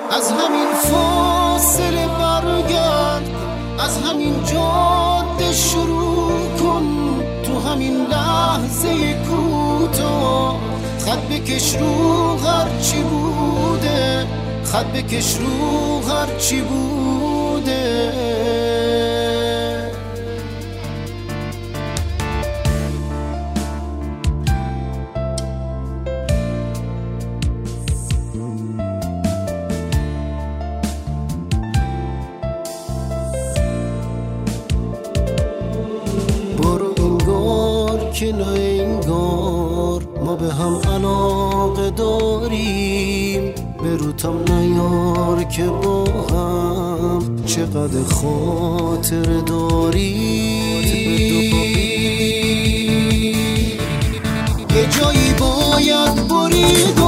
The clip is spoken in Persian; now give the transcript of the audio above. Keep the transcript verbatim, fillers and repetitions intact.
از همین فاصله برگرد، از همین جاده شروع کن، تو همین لحظه کوتاه خط بکش رو هر چی بوده، خط بکش رو هر چی بوده. برو انگار که نه انگار ما به هم علاقه داریم، بروتم نیار که با هم چقدر خاطر داریم. یه جایی باید برید